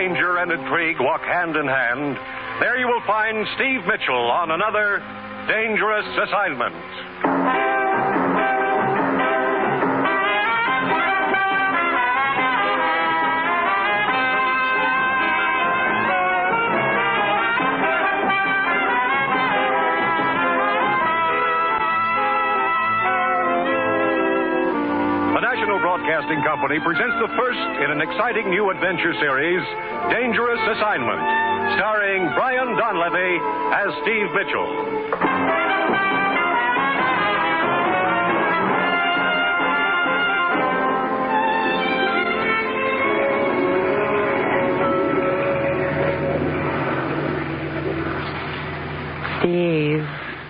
danger and intrigue walk hand in hand, there you will find Steve Mitchell on another dangerous assignment. Broadcasting Company presents the first in an exciting new adventure series, Dangerous Assignment, starring Brian Donlevy as Steve Mitchell. Steve.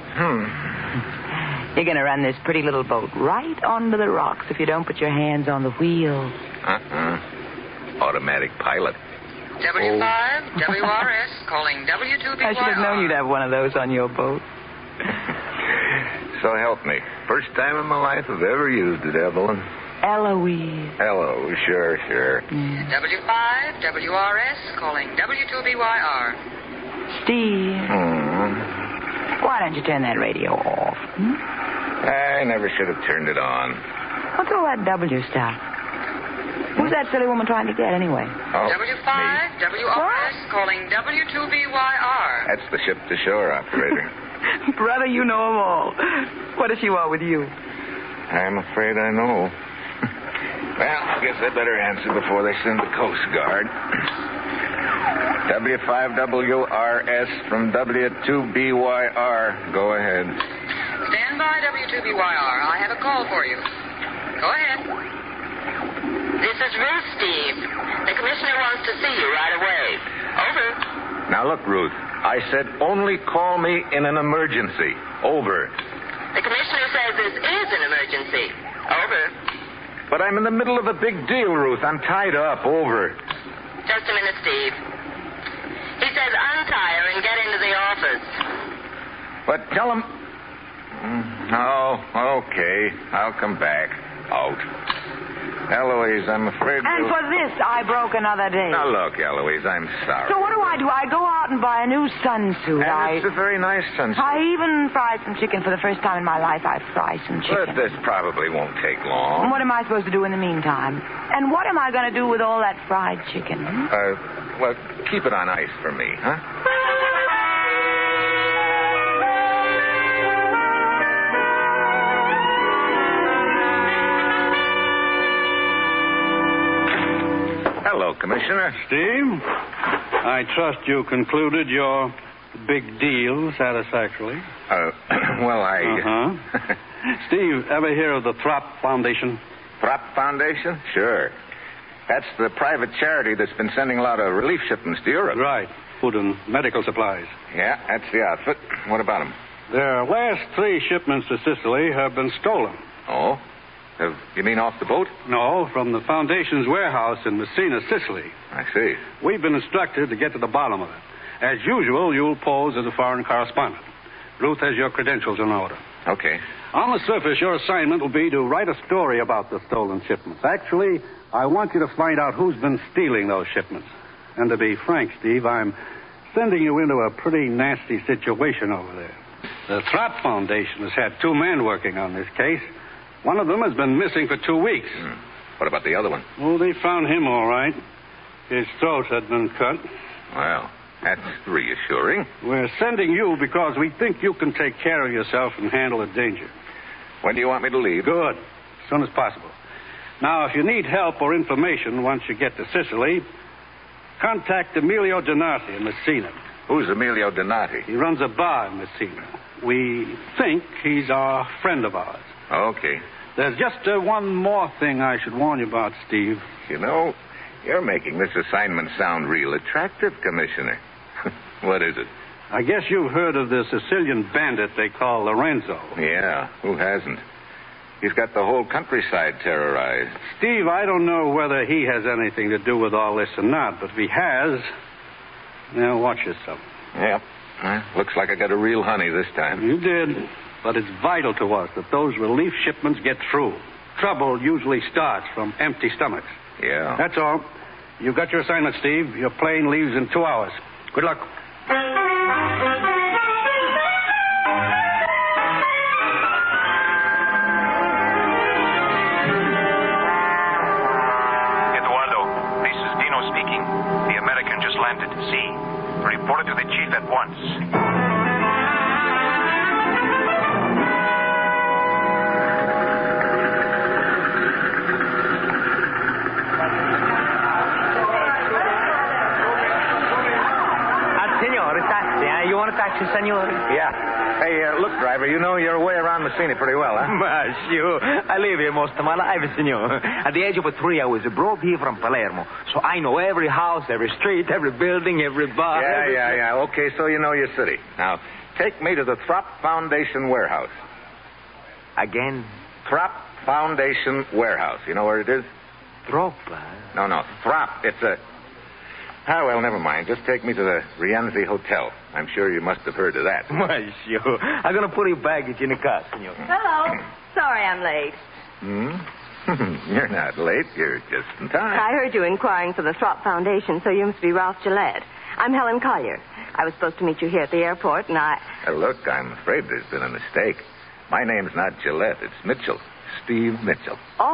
You're going to run this pretty little boat right onto the rocks if you don't put your hands on the wheel. Automatic pilot. W5, WRS, calling W2BYR. I should have known you'd have one of those on your boat. So help me. First time in my life I've ever used it, Evelyn. Eloise. Hello, sure. W5, WRS, calling W2BYR. Steve. Why don't you turn that radio off? I never should have turned it on. What's all that W stuff? Who's that silly woman trying to get, anyway? Oh, W5, me. WRS, calling W2BYR. That's the ship-to-shore operator. Brother, you know them all. What does she want with you? I'm afraid I know. Well, I guess I better answer before they send the Coast Guard. W5WRS from W2BYR. Go ahead. Stand by, W2BYR. I have a call for you. Go ahead. This is Ruth, Steve. The commissioner wants to see you right away. Over. Now, look, Ruth. I said only call me in an emergency. Over. The commissioner says this is an emergency. Over. But I'm in the middle of a big deal, Ruth. I'm tied up. Over. Just a minute, Steve. He says untie her and get into the office. But tell him... Oh, okay. I'll come back. Out. Eloise, I'm afraid... And for this, I broke another day. Now, look, Eloise, I'm sorry. So what do? I go out and buy a new sunsuit. And it's a very nice sunsuit. I even fried some chicken for the first time in my life. I fry some chicken. But this probably won't take long. And what am I supposed to do in the meantime? And what am I going to do with all that fried chicken? Well, keep it on ice for me, huh? Hello, Commissioner. Steve, I trust you concluded your big deal satisfactorily. Well, I... Steve, ever hear of the Throp Foundation? Throp Foundation? Sure. That's the private charity that's been sending a lot of relief shipments to Europe. Right. Food and medical supplies. Yeah, that's the outfit. What about them? Their last 3 shipments to Sicily have been stolen. Oh? You mean off the boat? No, from the Foundation's warehouse in Messina, Sicily. I see. We've been instructed to get to the bottom of it. As usual, you'll pose as a foreign correspondent. Ruth has your credentials in order. Okay. On the surface, your assignment will be to write a story about the stolen shipments. Actually, I want you to find out who's been stealing those shipments. And to be frank, Steve, I'm sending you into a pretty nasty situation over there. The Throp Foundation has had 2 men working on this case. One of them has been missing for 2 weeks. What about the other one? Oh, they found him all right. His throat had been cut. Well, that's reassuring. We're sending you because we think you can take care of yourself and handle the danger. When do you want me to leave? Good. As soon as possible. Now, if you need help or information once you get to Sicily, contact Emilio Donati in Messina. Who's Emilio Donati? He runs a bar in Messina. We think he's a friend of ours. Okay. There's just one more thing I should warn you about, Steve. You know, you're making this assignment sound real attractive, Commissioner. What is it? I guess you've heard of the Sicilian bandit they call Lorenzo. Yeah, who hasn't? He's got the whole countryside terrorized. Steve, I don't know whether he has anything to do with all this or not, but if he has, now watch yourself. Yep. Looks like I got a real honey this time. You did. But it's vital to us that those relief shipments get through. Trouble usually starts from empty stomachs. Yeah. That's all. You got your assignment, Steve. Your plane leaves in 2 hours. Good luck. Eduardo, this is Dino speaking. The American just landed. See? Report it to the chief at once. You want a taxi, senor? Yeah. Hey, look, driver, you know your way around Messina pretty well, huh? Sure. I live here most of my life, senor. At the age of 3, I was brought here from Palermo. So I know every house, every street, every building, every bar. Yeah. Okay, so you know your city. Now, take me to the Throp Foundation warehouse. Again? Throp Foundation warehouse. You know where it is? Throp? No, Throp. It's a... Ah, well, never mind. Just take me to the Rienzi Hotel. I'm sure you must have heard of that. Well, sure. I'm going to put your baggage in the car, senor. Hello. Sorry I'm late. You're not late. You're just in time. I heard you inquiring for the Throp Foundation, so you must be Ralph Gillette. I'm Helen Collier. I was supposed to meet you here at the airport, and Look, I'm afraid there's been a mistake. My name's not Gillette. It's Mitchell. Steve Mitchell.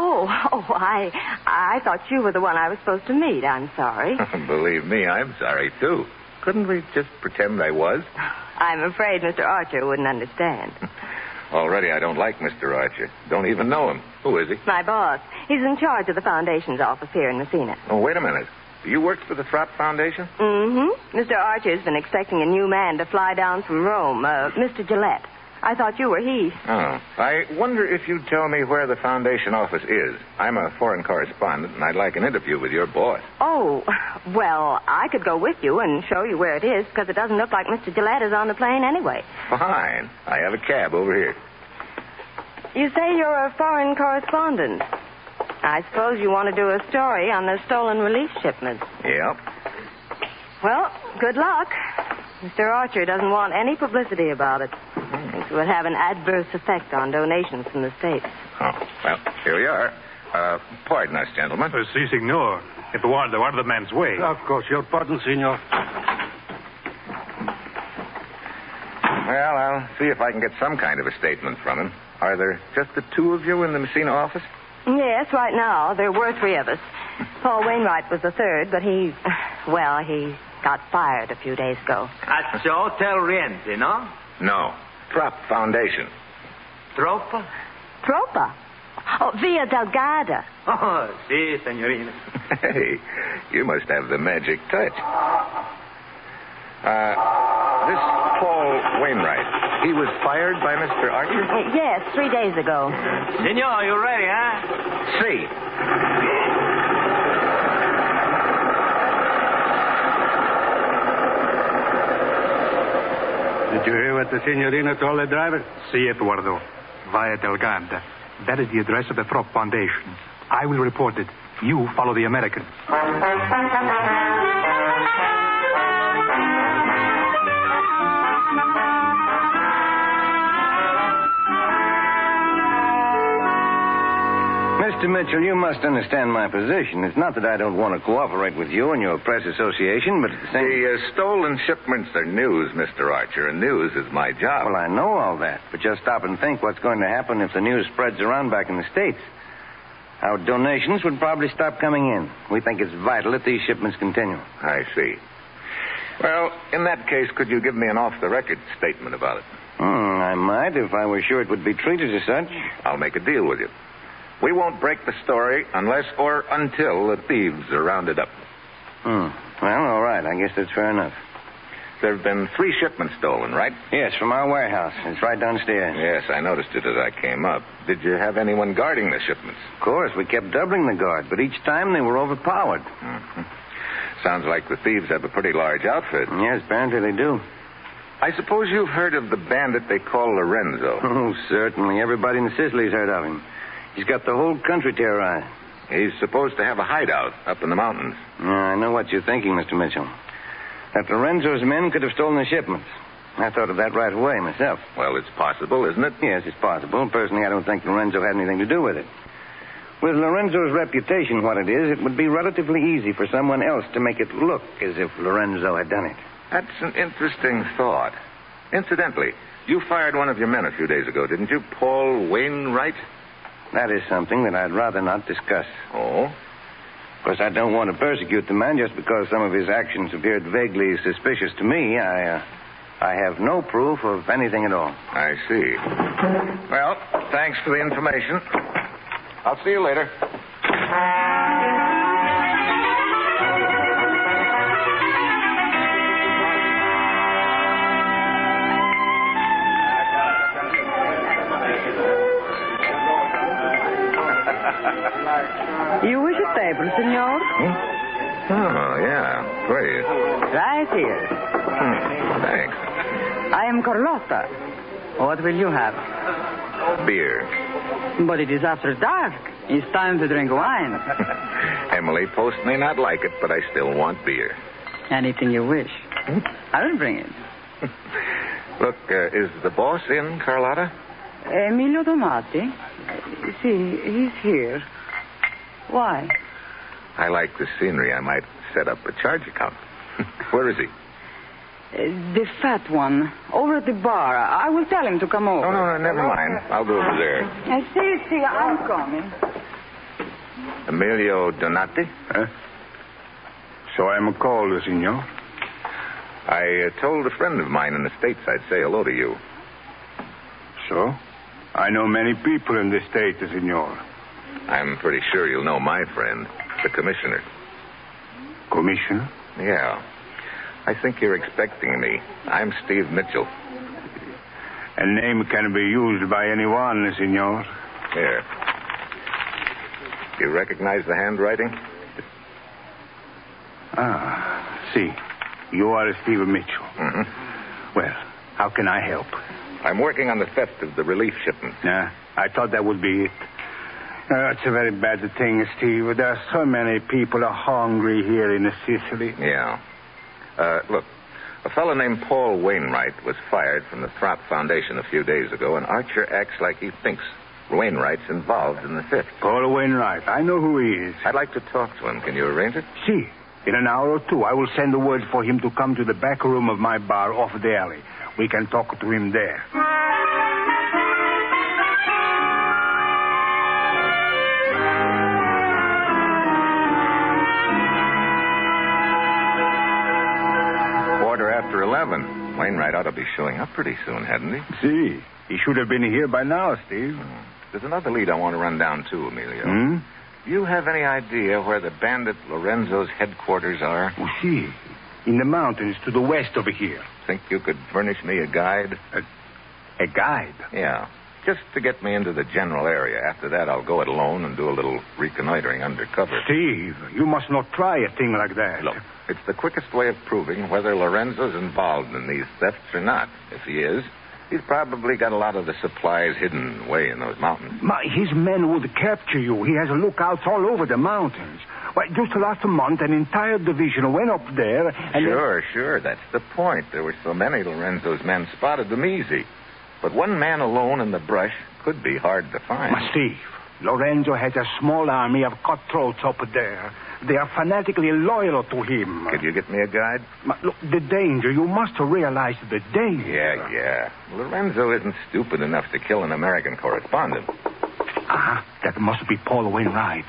I thought you were the one I was supposed to meet. I'm sorry. Believe me, I'm sorry, too. Couldn't we just pretend I was? I'm afraid Mr. Archer wouldn't understand. Already I don't like Mr. Archer. Don't even know him. Who is he? My boss. He's in charge of the Foundation's office here in Messina. Oh, wait a minute. You work for the Throp Foundation? Mm-hmm. Mr. Archer's been expecting a new man to fly down from Rome, Mr. Gillette. I thought you were he. Oh. I wonder if you'd tell me where the Foundation office is. I'm a foreign correspondent, and I'd like an interview with your boss. Oh, well, I could go with you and show you where it is, because it doesn't look like Mr. Gillette is on the plane anyway. Fine. I have a cab over here. You say you're a foreign correspondent. I suppose you want to do a story on the stolen relief shipments. Yep. Well, good luck. Mr. Archer doesn't want any publicity about it. Thinks it would have an adverse effect on donations from the States. Oh, well, here we are. Pardon us, gentlemen. Si, signor. Eduardo, out of the man's way. Of course, your pardon, senor. Well, I'll see if I can get some kind of a statement from him. Are there just the two of you in the Messina office? Yes, right now. There were 3 of us. Paul Wainwright was the third, but he got fired a few days ago. At the Hotel Rienzi, no? No. Throp Foundation. Tropa? Tropa? Oh, Via Delgada. Oh, si, senorina. Hey, you must have the magic touch. This Paul Wainwright, he was fired by Mr. Archer? Yes, 3 days ago. Senor, you ready, huh? See. Did you hear what the signorina told the driver? Si, Eduardo. Via Delgada. That is the address of the Throp Foundation. I will report it. You follow the American. Mr. Mitchell, you must understand my position. It's not that I don't want to cooperate with you and your press association, but at the same... The stolen shipments are news, Mr. Archer, and news is my job. Well, I know all that, but just stop and think what's going to happen if the news spreads around back in the States. Our donations would probably stop coming in. We think it's vital that these shipments continue. I see. Well, in that case, could you give me an off-the-record statement about it? I might, if I were sure it would be treated as such. I'll make a deal with you. We won't break the story unless or until the thieves are rounded up. Well, all right. I guess that's fair enough. There have been 3 shipments stolen, right? Yes, from our warehouse. It's right downstairs. Yes, I noticed it as I came up. Did you have anyone guarding the shipments? Of course, we kept doubling the guard, but each time they were overpowered. Mm-hmm. Sounds like the thieves have a pretty large outfit. Yes, apparently they do. I suppose you've heard of the bandit they call Lorenzo. Oh, certainly. Everybody in Sicily's heard of him. He's got the whole country terrorized. He's supposed to have a hideout up in the mountains. I know what you're thinking, Mr. Mitchell. That Lorenzo's men could have stolen the shipments. I thought of that right away myself. Well, it's possible, isn't it? Yes, it's possible. Personally, I don't think Lorenzo had anything to do with it. With Lorenzo's reputation what it is, it would be relatively easy for someone else to make it look as if Lorenzo had done it. That's an interesting thought. Incidentally, you fired one of your men a few days ago, didn't you? Paul Wainwright? That is something that I'd rather not discuss. Oh? Of course, I don't want to persecute the man just because some of his actions appeared vaguely suspicious to me. I have no proof of anything at all. I see. Well, thanks for the information. I'll see you later. You wish a table, senor? Oh, yeah. Please. Right here. Thanks. I am Carlotta. What will you have? Beer. But it is after dark. It's time to drink wine. Emily Post may not like it, but I still want beer. Anything you wish. I will bring it. Look, is the boss in, Carlotta? Emilio Domati. See, he's here. Why? I like the scenery. I might set up a charge account. Where is he? The fat one. Over at the bar. I will tell him to come over. No, never mind. I'll go over there. See, I'm coming. Emilio Donati? Huh? So I'm called, senor. I told a friend of mine in the States I'd say hello to you. So? I know many people in the States, senor. I'm pretty sure you'll know my friend, the commissioner. Commissioner? Yeah. I think you're expecting me. I'm Steve Mitchell. A name can be used by anyone, senor. Here. You recognize the handwriting? See. You are Steve Mitchell. Mm-hmm. Well, how can I help? I'm working on the theft of the relief shipment. I thought that would be it. It's a very bad thing, Steve. There are so many people are hungry here in Sicily. Yeah. Look, a fellow named Paul Wainwright was fired from the Throp Foundation a few days ago, and Archer acts like he thinks Wainwright's involved in the theft. Paul Wainwright. I know who he is. I'd like to talk to him. Can you arrange it? See. In an hour or two, I will send a word for him to come to the back room of my bar off the alley. We can talk to him there. Quarter after 11. Wainwright ought to be showing up pretty soon, hadn't he? See, he should have been here by now, Steve. There's another lead I want to run down, too, Emilio. Do you have any idea where the bandit Lorenzo's headquarters are? Oh, see, in the mountains to the west over here. Think you could furnish me a guide? A guide? Yeah. Just to get me into the general area. After that, I'll go it alone and do a little reconnoitering undercover. Steve, you must not try a thing like that. Look, it's the quickest way of proving whether Lorenzo's involved in these thefts or not. If he is, he's probably got a lot of the supplies hidden away in those mountains. His men would capture you. He has lookouts all over the mountains. Well, just last month, an entire division went up there and... Sure. That's the point. There were so many Lorenzo's men spotted them easy. But one man alone in the brush could be hard to find. Steve, Lorenzo has a small army of cutthroats up there. They are fanatically loyal to him. Could you get me a guide? Look, the danger. You must realize the danger. Yeah. Lorenzo isn't stupid enough to kill an American correspondent. That must be Paul Wainwright.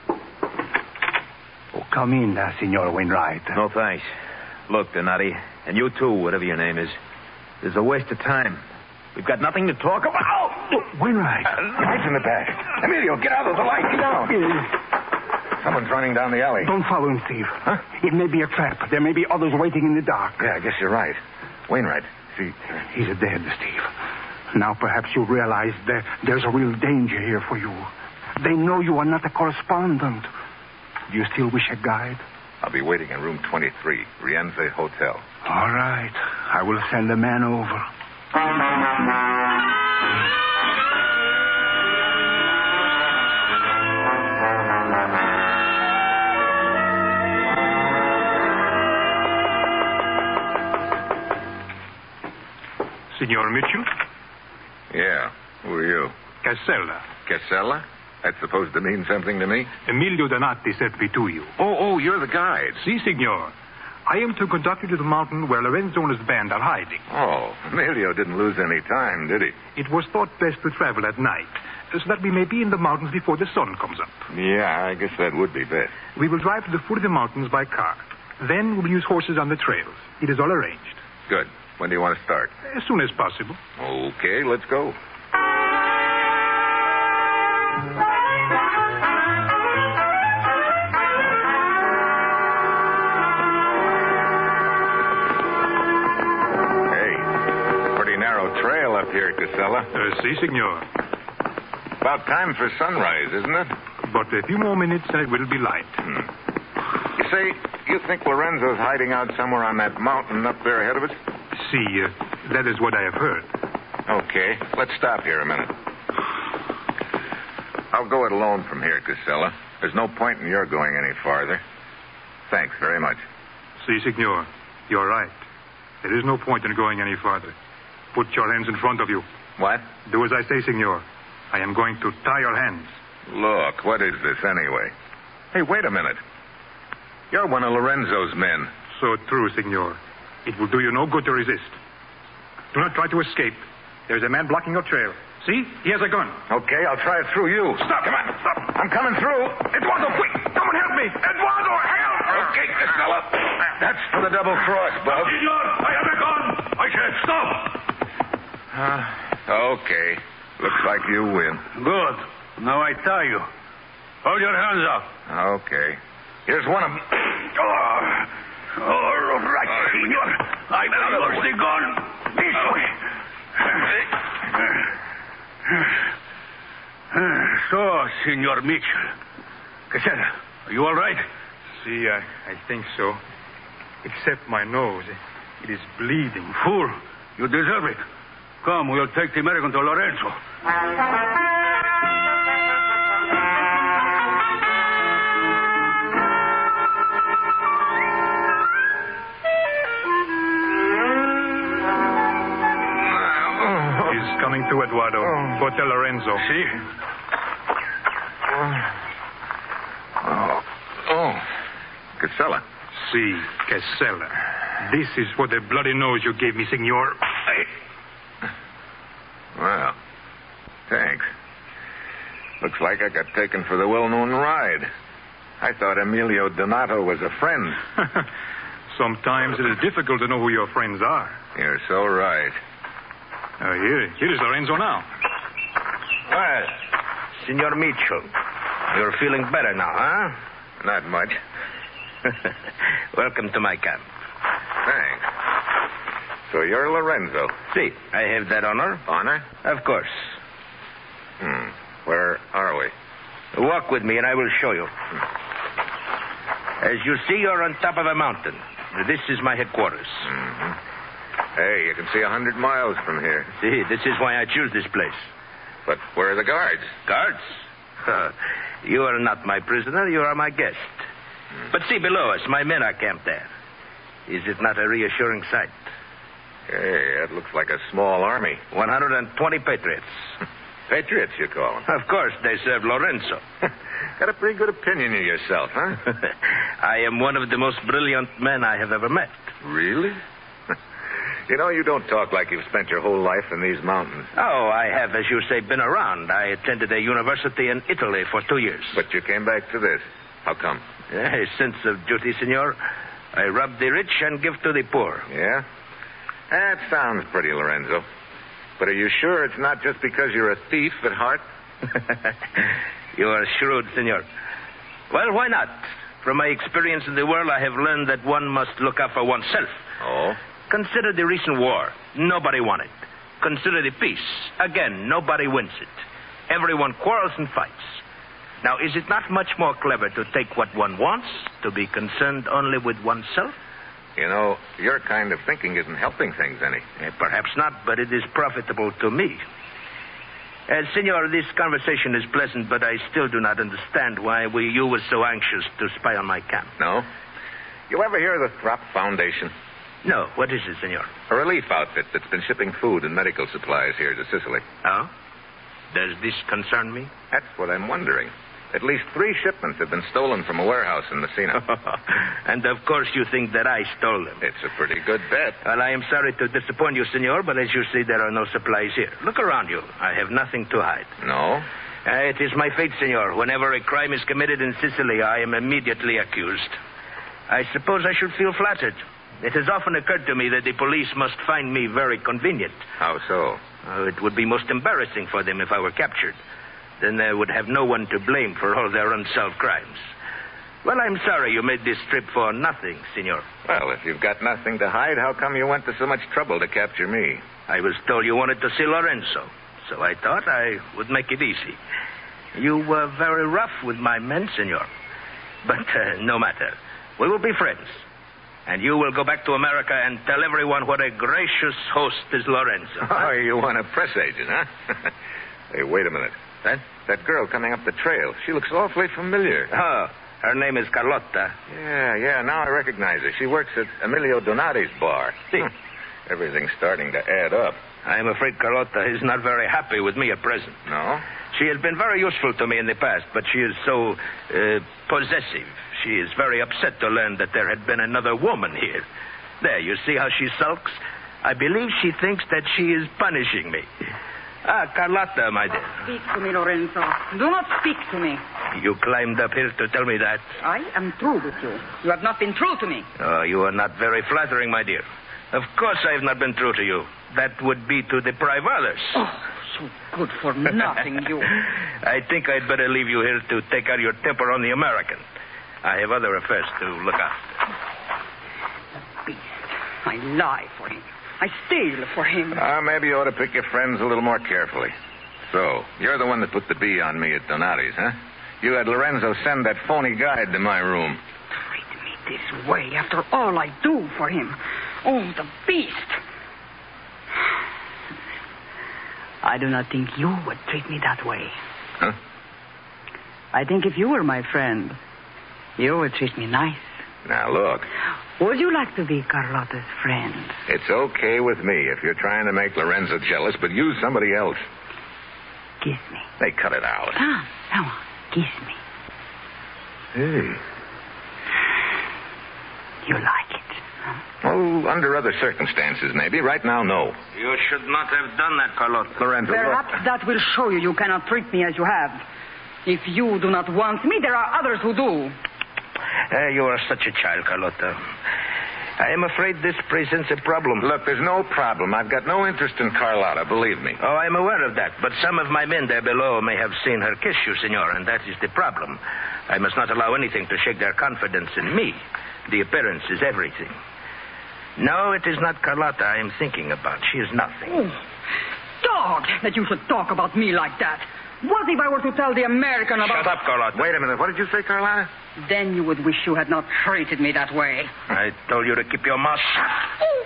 Oh, come in, Senor Wainwright. No, thanks. Look, Donati, and you too, whatever your name is. This is a waste of time. We've got nothing to talk about. Oh, Wainwright. Lights in the back. Emilio, get out of the light. Get down. Someone's running down the alley. Don't follow him, Steve. Huh? It may be a trap. There may be others waiting in the dark. Yeah, I guess you're right. Wainwright, see... He's dead, Steve. Now perhaps you realize that there's a real danger here for you. They know you are not a correspondent. Do you still wish a guide? I'll be waiting in room 23, Rienzi Hotel. All right. I will send a man over. Signor Mitchell? Yeah. Who are you? Casella. Casella? That's supposed to mean something to me? Emilio Donati sent me to you. Oh, you're the guide. Si, signor. I am to conduct you to the mountain where Lorenzo and his band are hiding. Oh, Emilio didn't lose any time, did he? It was thought best to travel at night, so that we may be in the mountains before the sun comes up. Yeah, I guess that would be best. We will drive to the foot of the mountains by car. Then we will use horses on the trails. It is all arranged. Good. When do you want to start? As soon as possible. Okay, let's go. Trail up here, Casella. Si, signor. About time for sunrise, isn't it? But a few more minutes and it will be light. You say, you think Lorenzo's hiding out somewhere on that mountain up there ahead of us? Si, that is what I have heard. Okay, let's stop here a minute. I'll go it alone from here, Casella. There's no point in your going any farther. Thanks very much. Si, signor. You're right. There is no point in going any farther. Put your hands in front of you. What? Do as I say, senor. I am going to tie your hands. Look, what is this anyway? Hey, wait a minute. You're one of Lorenzo's men. So true, senor. It will do you no good to resist. Do not try to escape. There's a man blocking your trail. See? He has a gun. Okay, I'll try it through you. Stop! Come on, stop! I'm coming through. Eduardo, quick! Someone help me! Eduardo, help! Okay, Casella. That's for the double cross, Bub. Senor, I have a gun! I can't stop! Okay. Looks like you win. Good. Now I tie you. Hold your hands up. Okay. Here's one of them. All right, senor. I will the gun this way. So, Senor Mitchell. Casella, are you all right? See, I think so. Except my nose. It is bleeding. Fool. You deserve it. Come, we'll take the American to Lorenzo. He's coming to Eduardo. Hotel Lorenzo. See? Casella. Si, Casella. This is for the bloody nose you gave me, senor. Well, thanks. Looks like I got taken for the well-known ride. I thought Emilio Donato was a friend. Sometimes it is difficult to know who your friends are. You're so right. Here is Lorenzo now. Well, Senor Mitchell, you're feeling better now, huh? Not much. Welcome to my camp. Thanks. So you're Lorenzo? See, I have that honor. Honor? Of course. Where are we? Walk with me and I will show you. As you see, you're on top of a mountain. This is my headquarters. Hey, you can see 100 miles from here. See, this is why I choose this place. But where are the guards? Guards? You are not my prisoner. You are my guest. But see below us, my men are camped there. Is it not a reassuring sight? Hey, that looks like a small army. 120 patriots. Patriots, you call them? Of course, they serve Lorenzo. Got a pretty good opinion of yourself, huh? I am one of the most brilliant men I have ever met. Really? You know, you don't talk like you've spent your whole life in these mountains. Oh, I have, as you say, been around. I attended a university in Italy for 2 years. But you came back to this. How come? A sense of duty, senor. I rob the rich and give to the poor. Yeah? That sounds pretty, Lorenzo. But are you sure it's not just because you're a thief at heart? You are shrewd, senor. Well, why not? From my experience in the world, I have learned that one must look out for oneself. Oh? Consider the recent war. Nobody won it. Consider the peace. Again, nobody wins it. Everyone quarrels and fights. Now, is it not much more clever to take what one wants, to be concerned only with oneself? You know, your kind of thinking isn't helping things any. Perhaps not, but it is profitable to me. Senor, this conversation is pleasant, but I still do not understand why you were so anxious to spy on my camp. No? You ever hear of the Throp Foundation? No. What is it, senor? A relief outfit that's been shipping food and medical supplies here to Sicily. Oh? Does this concern me? That's what I'm wondering. At least 3 shipments have been stolen from a warehouse in Messina. And of course you think that I stole them. It's a pretty good bet. Well, I am sorry to disappoint you, senor, but as you see, there are no supplies here. Look around you. I have nothing to hide. No? It is my fate, senor. Whenever a crime is committed in Sicily, I am immediately accused. I suppose I should feel flattered. It has often occurred to me that the police must find me very convenient. How so? It would be most embarrassing for them if I were captured. Then they would have no one to blame for all their unsolved crimes. Well, I'm sorry you made this trip for nothing, senor. Well, if you've got nothing to hide, how come you went to so much trouble to capture me? I was told you wanted to see Lorenzo, so I thought I would make it easy. You were very rough with my men, senor. But no matter. We will be friends. And you will go back to America and tell everyone what a gracious host is Lorenzo. Oh, you want a press agent, huh? Hey, wait a minute. That girl coming up the trail, she looks awfully familiar. Oh, her name is Carlotta. Yeah, now I recognize her. She works at Emilio Donati's bar. See? Everything's starting to add up. I am afraid Carlotta is not very happy with me at present. No? She has been very useful to me in the past, but she is so possessive. She is very upset to learn that there had been another woman here. There, you see how she sulks? I believe she thinks that she is punishing me. Carlotta, my dear. Speak to me, Lorenzo. Do not speak to me. You climbed up here to tell me that? I am true with you. You have not been true to me. Oh, you are not very flattering, my dear. Of course I have not been true to you. That would be to deprive others. Oh, so good for nothing, you. I think I'd better leave you here to take out your temper on the American. I have other affairs to look after. The beast. I lie for him. I steal for him. Maybe you ought to pick your friends a little more carefully. So, you're the one that put the bee on me at Donati's, huh? You had Lorenzo send that phony guide to my room. Treat me this way after all I do for him. Oh, the beast. I do not think you would treat me that way. Huh? I think if you were my friend, you would treat me nice. Now, look. Would you like to be Carlotta's friend? It's okay with me if you're trying to make Lorenzo jealous, but use somebody else. Kiss me. Hey, cut it out. Come on. Kiss me. Hey. You like it, huh? Oh, under other circumstances, maybe. Right now, no. You should not have done that, Carlotta. Lorenzo, perhaps look. that will show you cannot treat me as you have. If you do not want me, there are others who do. You are such a child, Carlotta. I am afraid this presents a problem. Look, there's no problem. I've got no interest in Carlotta, believe me. Oh, I'm aware of that. But some of my men there below may have seen her kiss you, senor, and that is the problem. I must not allow anything to shake their confidence in me. The appearance is everything. No, it is not Carlotta I am thinking about. She is nothing. Oh, dog, that you should talk about me like that. What if I were to tell the American about... Shut up, Carlotta. Wait a minute. What did you say, Carlotta? Then you would wish you had not treated me that way. I told you to keep your mouth shut. Oh.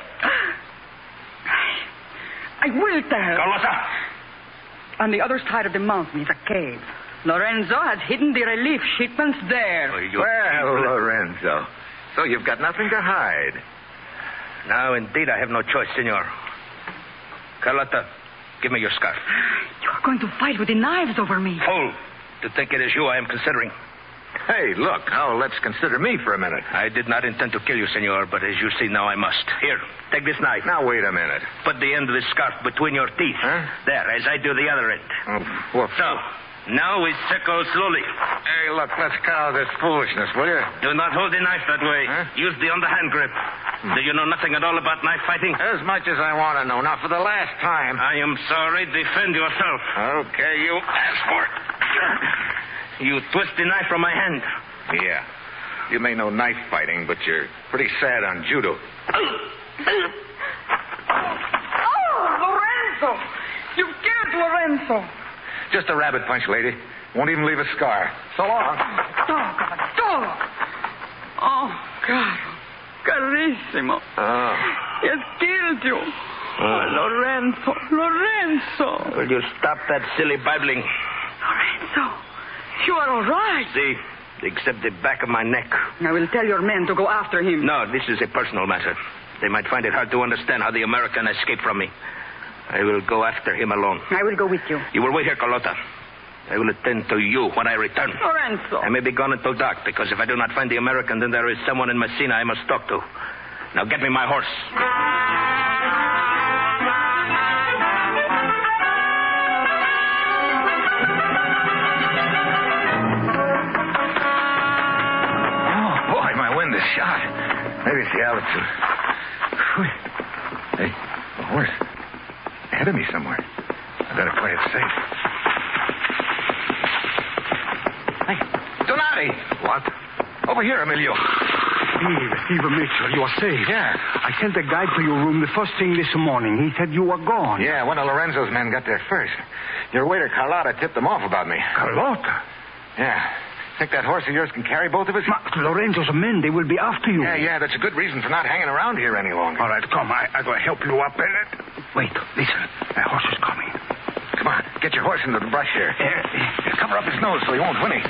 I will tell. Carlotta! On the other side of the mountain is a cave. Lorenzo has hidden the relief shipments there. Well, Lorenzo. So you've got nothing to hide. Now, indeed, I have no choice, senor. Carlotta, give me your scarf. You are going to fight with the knives over me. Fool! To think it is you I am considering. Hey, look, now let's consider me for a minute. I did not intend to kill you, senor, but as you see now, I must. Here, take this knife. Now, wait a minute. Put the end of this scarf between your teeth. Huh? There, as I do the other end. Oh, well, so, now we circle slowly. Hey, look, let's cut out this foolishness, will you? Do not hold the knife that way. Huh? Use the underhand grip. Do you know nothing at all about knife fighting? As much as I want to know. Now, for the last time. I am sorry. Defend yourself. Okay, you asked for it. You twist the knife from my hand. Yeah. You may know knife fighting, but you're pretty sad on judo. Oh, Lorenzo! You killed Lorenzo! Just a rabbit punch, lady. Won't even leave a scar. So long. Dog of a dog! Oh, God. Carissimo. Oh. He has killed you. Lorenzo. Will you stop that silly babbling? Lorenzo, you are all right. See, except the back of my neck. I will tell your men to go after him. No, this is a personal matter. They might find it hard to understand how the American escaped from me. I will go after him alone. I will go with you. You will wait here, Carlota. I will attend to you when I return. Lorenzo. I may be gone until dark, because if I do not find the American, then there is someone in Messina I must talk to. Now get me my horse. Oh, boy, my wind is shot. Maybe it's the altitude. Hey, the horse. Ahead of me somewhere. I better play it safe. Hey, Donati! What? Over here, Emilio. Steve Mitchell, you are safe. Yeah. I sent a guide to your room the first thing this morning. He said you were gone. Yeah, one of Lorenzo's men got there first. Your waiter, Carlotta, tipped them off about me. Carlotta? Yeah. Think that horse of yours can carry both of us? Lorenzo's men, they will be after you. Yeah, that's a good reason for not hanging around here any longer. All right, come. I'm going to help you up. Wait, listen. That horse is coming. Come on, get your horse into the brush here. Cover up his nose so he won't whinny.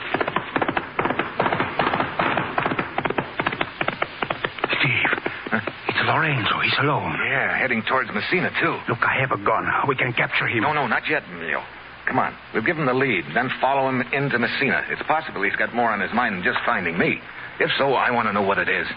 Steve, it's Lorenzo. He's alone. Yeah, heading towards Messina, too. Look, I have a gun. We can capture him. No, not yet, Emilio. Come on, we'll give him the lead, then follow him into Messina. It's possible he's got more on his mind than just finding me. If so, I want to know what it is.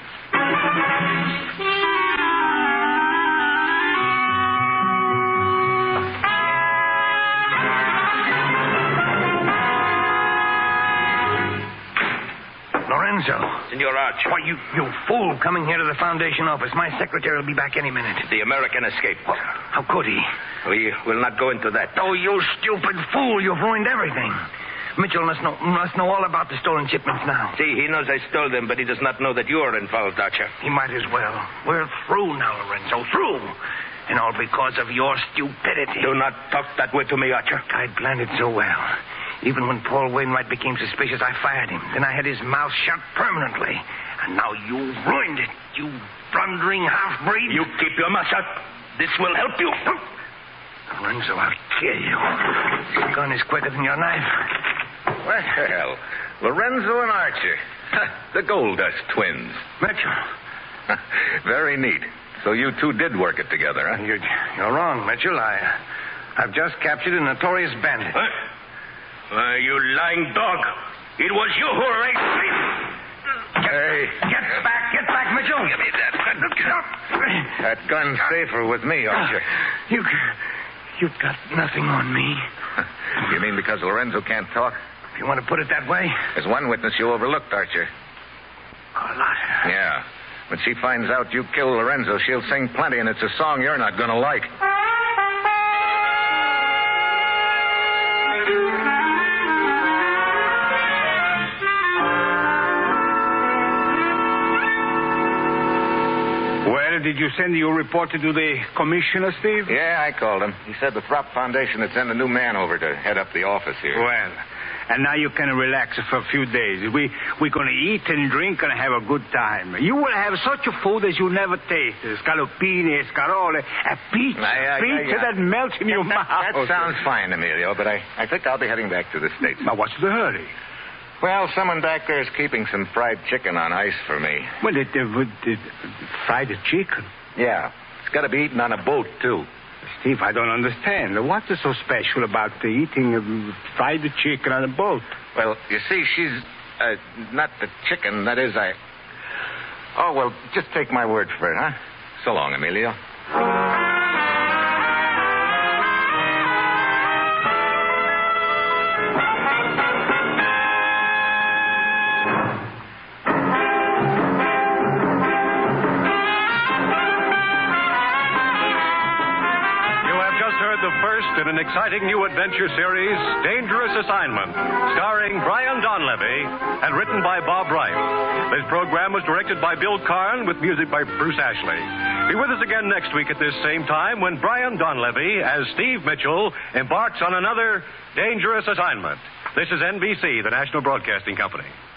Lorenzo. Senor Archer. Why, you fool coming here to the Foundation office. My secretary will be back any minute. The American escaped. Well, how could he? We will not go into that. Oh, you stupid fool. You've ruined everything. Mitchell must know all about the stolen shipments now. See, he knows I stole them, but he does not know that you are involved, Archer. He might as well. We're through now, Lorenzo. Through. And all because of your stupidity. Do not talk that way to me, Archer. I planned it so well. Even when Paul Wainwright became suspicious, I fired him. Then I had his mouth shut permanently. And now you've ruined it, you blundering half-breed. You keep your mouth shut. This will help you. Lorenzo, I'll kill you. Your gun is quicker than your knife. Well, Lorenzo and Archer. The Gold Dust twins. Mitchell. Very neat. So you two did work it together, huh? You're wrong, Mitchell. I've just captured a notorious bandit. What? You lying dog. It was you who raped me. Get back, Mitchell. Give me that. That gun's safer with me, Archer. You've got nothing on me. You mean because Lorenzo can't talk? If you want to put it that way. There's one witness you overlooked, Archer. Carlotta. Yeah. When she finds out you killed Lorenzo, she'll sing plenty, and it's a song you're not going to like. Did you send your report to the commissioner, Steve? Yeah, I called him. He said the Throp Foundation had sent a new man over to head up the office here. Well, and now you can relax for a few days. We're going to eat and drink and have a good time. You will have such a food as you never tasted. Scallopini, escarole, a pizza. Pizza that melts in your mouth. That sounds fine, Emilio, but I think I'll be heading back to the States. Now, what's the hurry? Well, someone back there is keeping some fried chicken on ice for me. Well, fried chicken? Yeah. It's got to be eaten on a boat, too. Steve, I don't understand. What is so special about eating fried chicken on a boat? Well, you see, she's not the chicken. That is, Oh, well, just take my word for it, huh? So long, Emilio. In an exciting new adventure series, Dangerous Assignment, starring Brian Donlevy and written by Bob Wright. This program was directed by Bill Karn with music by Bruce Ashley. Be with us again next week at this same time when Brian Donlevy, as Steve Mitchell, embarks on another Dangerous Assignment. This is NBC, the National Broadcasting Company.